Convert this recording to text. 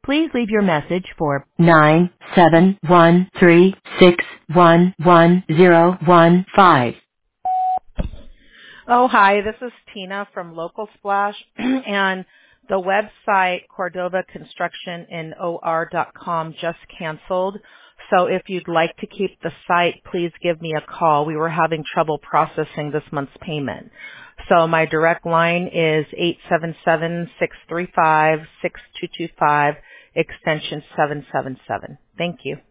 Please leave your message for 97136111015. Oh, hi. This is Tina from Local Splash, and the website CordovaConstructionandOR.com just canceled. So if you'd like to keep the site, please give me a call. We were having trouble processing this month's payment. So my direct line is 877-635-6225, extension 777. Thank you.